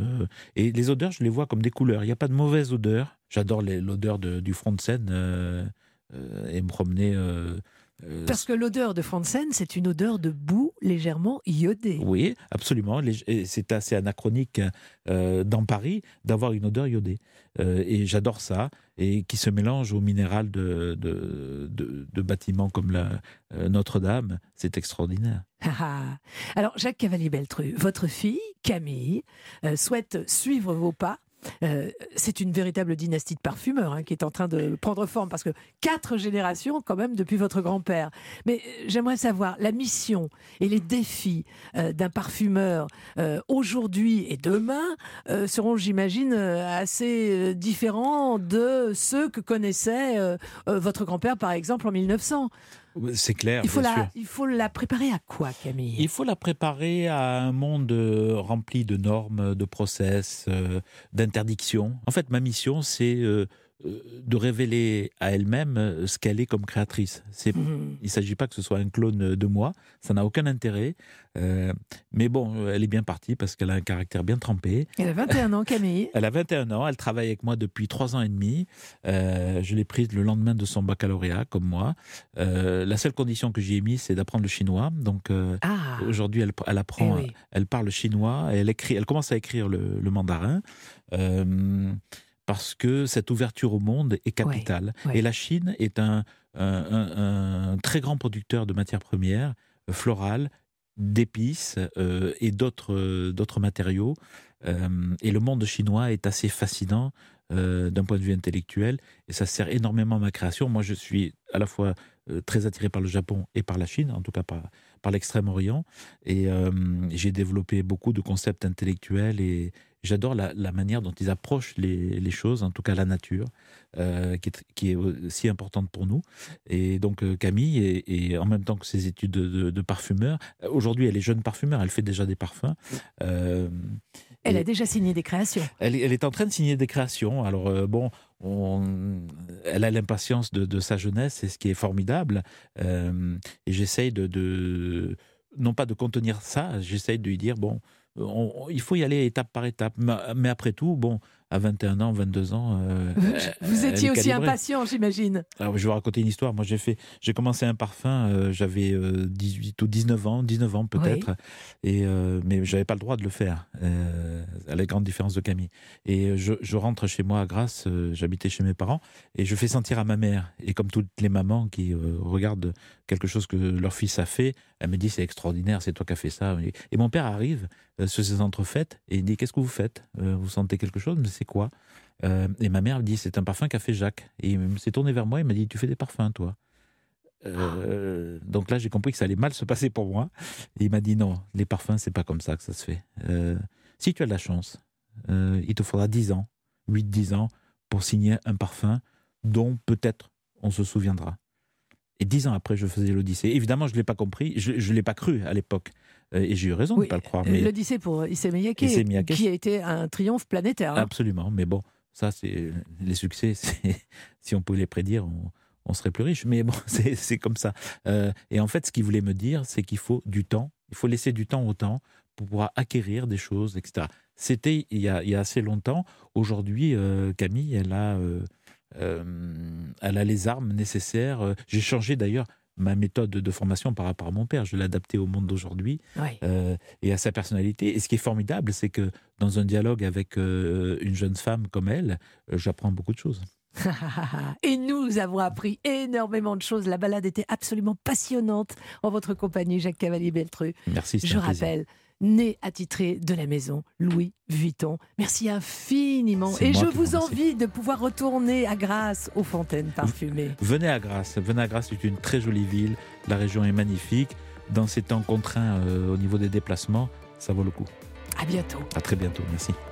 Speaker 3: Et les odeurs, je les vois comme des couleurs. Il n'y a pas de mauvaise odeur. J'adore l'odeur du front de scène et me promener.
Speaker 2: Parce que l'odeur de Franzen, c'est une odeur de boue légèrement iodée.
Speaker 3: Oui, absolument. Et c'est assez anachronique dans Paris d'avoir une odeur iodée. Et j'adore ça. Et qui se mélange au minéral de bâtiments comme Notre-Dame. C'est extraordinaire.
Speaker 2: Alors, Jacques Cavalier-Beltru, votre fille, Camille, souhaite suivre vos pas. C'est une véritable dynastie de parfumeurs qui est en train de prendre forme, parce que 4 générations quand même depuis votre grand-père. Mais j'aimerais savoir, la mission et les défis d'un parfumeur aujourd'hui et demain seront, j'imagine, assez différents de ceux que connaissait votre grand-père, par exemple, en 1900.
Speaker 3: C'est clair,
Speaker 2: Il faut la préparer à quoi, Camille ?
Speaker 3: Il faut la préparer à un monde rempli de normes, de process, d'interdictions. En fait, ma mission, c'est de révéler à elle-même ce qu'elle est comme créatrice. Il ne s'agit pas que ce soit un clone de moi, ça n'a aucun intérêt. Mais bon, elle est bien partie parce qu'elle a un caractère bien trempé.
Speaker 2: Elle a 21 ans, Camille.
Speaker 3: Elle a 21 ans, elle travaille avec moi depuis 3 ans et demi. Je l'ai prise le lendemain de son baccalauréat, comme moi. La seule condition que j'y ai mise, c'est d'apprendre le chinois. Donc aujourd'hui, elle apprend,
Speaker 2: oui.
Speaker 3: Elle parle chinois, et elle commence à écrire le mandarin. Parce que cette ouverture au monde est capitale.
Speaker 2: Oui.
Speaker 3: Et la Chine est un très grand producteur de matières premières florales, d'épices et d'autres matériaux. Et le monde chinois est assez fascinant d'un point de vue intellectuel, et ça sert énormément à ma création. Moi, je suis à la fois très attiré par le Japon et par la Chine, en tout cas par l'Extrême-Orient, et j'ai développé beaucoup de concepts intellectuels et J'adore la manière dont ils approchent les choses, en tout cas la nature, qui est aussi importante pour nous. Et donc Camille, et en même temps que ses études de parfumeur, aujourd'hui elle est jeune parfumeur, elle fait déjà des parfums.
Speaker 2: Elle a déjà signé des créations.
Speaker 3: Elle est en train de signer des créations. Alors elle a l'impatience de sa jeunesse, et ce qui est formidable. Et j'essaye non pas de contenir ça, j'essaye de lui dire, il faut y aller étape par étape. Mais après tout, à 21 ans, 22 ans...
Speaker 2: Vous étiez aussi impatient, j'imagine.
Speaker 3: Alors, je vais vous raconter une histoire. Moi, j'ai commencé un parfum, j'avais 18 ou 19 ans peut-être, oui. Mais je n'avais pas le droit de le faire, à la grande différence de Camille. Et je rentre chez moi à Grasse, j'habitais chez mes parents, et je fais sentir à ma mère. Et comme toutes les mamans qui regardent quelque chose que leur fils a fait, elle me dit, c'est extraordinaire, c'est toi qui as fait ça. Et mon père arrive sur ces entrefaites et il dit, qu'est-ce que vous faites? Vous sentez quelque chose? Mais c'est quoi? Et ma mère me dit, c'est un parfum qu'a fait Jacques. Et il s'est tourné vers moi, il m'a dit, tu fais des parfums, toi? Donc là, j'ai compris que ça allait mal se passer pour moi. Et il m'a dit, non, les parfums, c'est pas comme ça que ça se fait. Si tu as de la chance, il te faudra 10 ans, 8-10 ans, pour signer un parfum dont peut-être on se souviendra. Et 10 ans après, je faisais l'Odyssée. Évidemment, je ne l'ai pas compris, je ne l'ai pas cru à l'époque. Et j'ai eu raison de ne pas le croire. Mais...
Speaker 2: L'Odyssée pour Issey Miyake, qui a été un triomphe planétaire.
Speaker 3: Absolument, mais ça, c'est les succès, si on pouvait les prédire, on serait plus riche. Mais c'est comme ça. Et en fait, ce qu'il voulait me dire, c'est qu'il faut du temps, il faut laisser du temps au temps pour pouvoir acquérir des choses, etc. C'était il y a assez longtemps. Aujourd'hui, Camille, elle a les armes nécessaires. J'ai changé d'ailleurs ma méthode de formation par rapport à mon père. Je l'ai adaptée au monde d'aujourd'hui, et à sa personnalité. Et ce qui est formidable, c'est que dans un dialogue avec une jeune femme comme elle, j'apprends beaucoup de choses.
Speaker 2: Et nous avons appris énormément de choses. La balade était absolument passionnante en votre compagnie, Jacques Cavalier-Beltreux.
Speaker 3: Merci,
Speaker 2: je rappelle, né attitré de la maison Louis Vuitton. Merci infiniment. Et je vous envie de pouvoir retourner à Grasse, aux fontaines parfumées.
Speaker 3: Venez à Grasse, c'est une très jolie ville. La région est magnifique. Dans ces temps contraints au niveau des déplacements, ça vaut le coup.
Speaker 2: À bientôt.
Speaker 3: À très bientôt, merci.